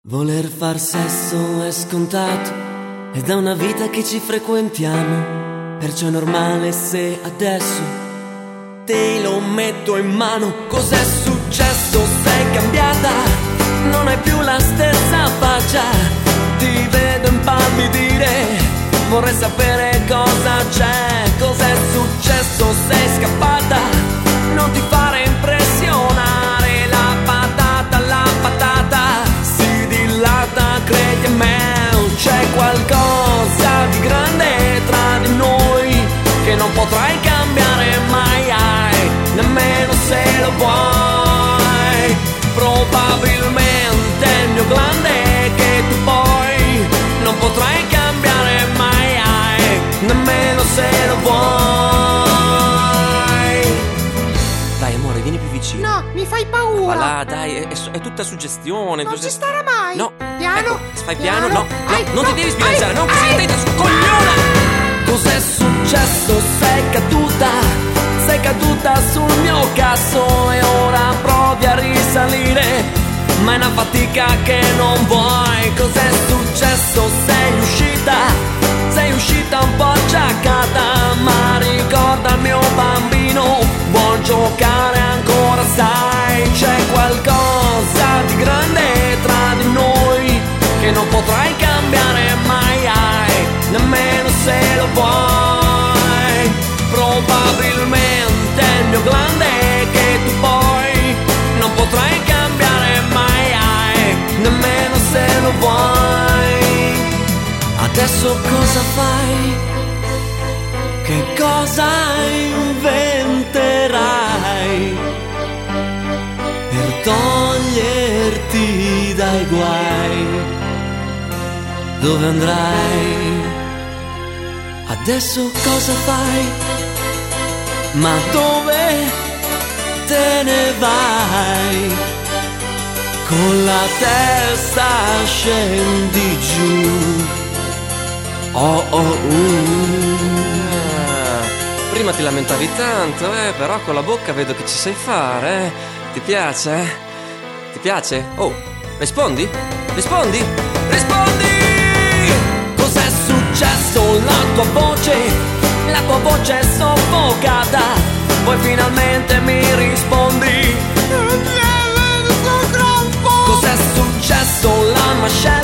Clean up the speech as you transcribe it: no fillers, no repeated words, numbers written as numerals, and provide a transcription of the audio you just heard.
Voler far sesso è scontato, è da una vita che ci frequentiamo, perciò è normale se adesso te lo metto in mano. Cos'è successo? Sei cambiata, non hai più la stessa faccia, ti vedo impallidire, vorrei sapere cosa c'è. Cos'è successo? Sei scappata, non ti fare impressionare, la patata si dilata, credi a me. C'è qualcosa di grande tra di noi che non potrai cambiare mai, nemmeno se lo vuoi. Probabilmente il mio grande che tu poi non potrai cambiare mai, nemmeno se lo vuoi. Dai amore, vieni più vicino. No, mi fai paura. Ma là, dai, è tutta suggestione. Non ci starà mai. No. Piano. Ecco, fai piano. No, non ti devi ai, sbilanciare. No, così attenta, cogliona. Cos'è successo? Sei caduta sul mio cazzo e ora provi a risalire, ma è una fatica che non vuoi. Cos'è successo? Sei uscita un po' giacata, ma ricorda il mio bambino, vuol giocare ancora, sai. C'è qualcosa di grande tra di noi che non potrai cambiare mai, nemmeno se lo vuoi. Probabilmente il mio grande che tu poi non potrai cambiare mai, nemmeno se lo vuoi. Adesso cosa fai? Che cosa inventerai per toglierti dai guai? Dove andrai? Adesso cosa fai? Ma dove te ne vai? Con la testa scendi giù. Prima ti lamentavi tanto, però con la bocca vedo che ci sai fare, Ti piace? Ti piace? Oh, rispondi? Rispondi? Cos'è successo? La tua voce è soffocata, poi finalmente mi rispondi. Cos'è successo? La mascella